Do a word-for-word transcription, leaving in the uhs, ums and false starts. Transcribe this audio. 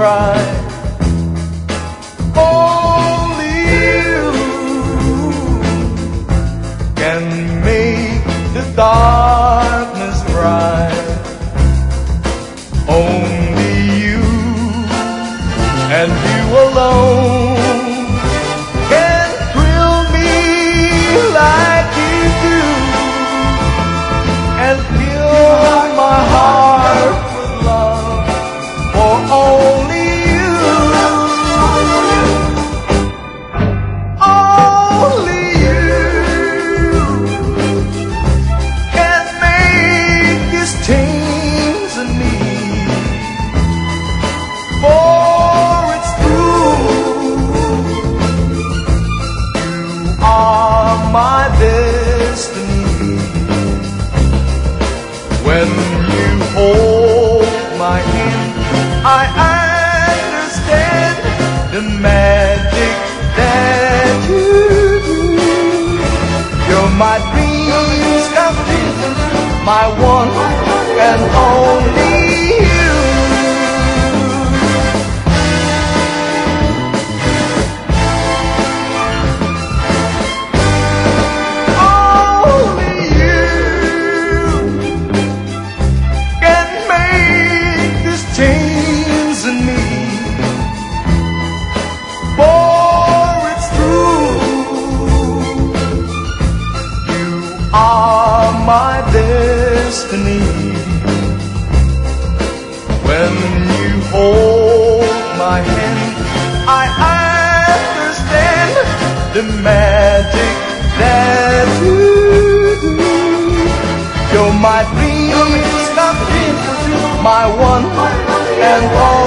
bright. Only you can make the darkness bright. Only you and you alone can thrill me like you do and fill my heart with love for only you. Only you can make this change in me, for it's true, you are my destiny. When you hold my hand, I understand the magic that you do. You're my dreams come true, my one and only you. Only you can make this change in me, for it's true, you are my destiny. When you hold my hand, I understand the magic that you do. You're my dreams come true, my one and all.